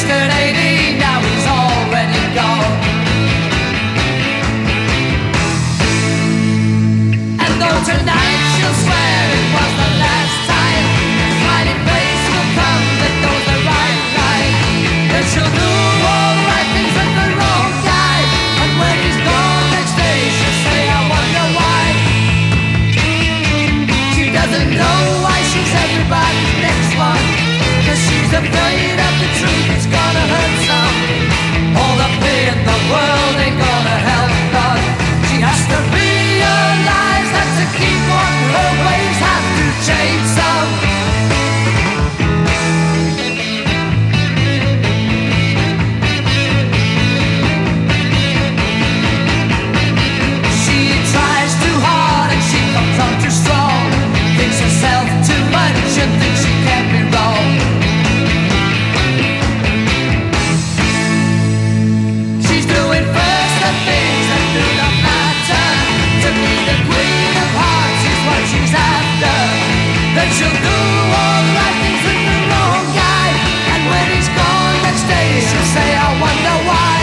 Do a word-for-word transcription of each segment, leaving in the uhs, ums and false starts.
yesterday, now he's already gone. And though tonight she'll swear it was the last time, the smiling face will come that knows the right line. Then she'll do all the right things with the wrong guy, and when he's gone next day she'll say, I wonder why. She doesn't know why she's everybody's next one, 'cause she's afraid of the truth, it's gonna hurt some. All the pay in the world ain't gonna help none. She has to realize that to keep on her ways have to change some. She tries too hard and she comes on too strong, thinks herself too much and thinks she can't be wrong. She's doing first the things that do not matter. To be the queen of hearts is what she's after. Then she'll do all the right things with the wrong guy, and when he's gone next day she'll say, I wonder why.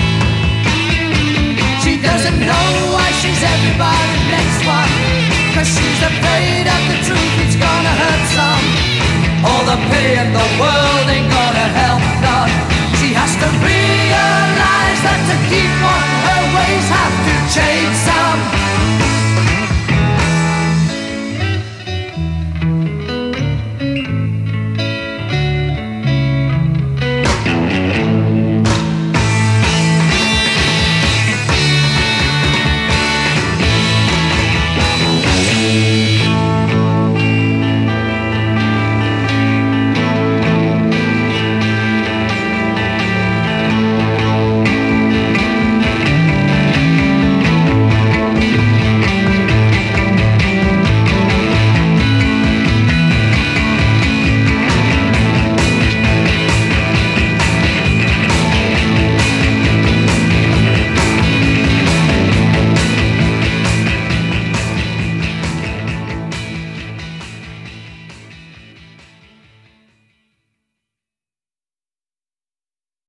She doesn't know why she's everybody's next one, 'cause she's afraid of the truth, it's gonna hurt some. All the pay in the world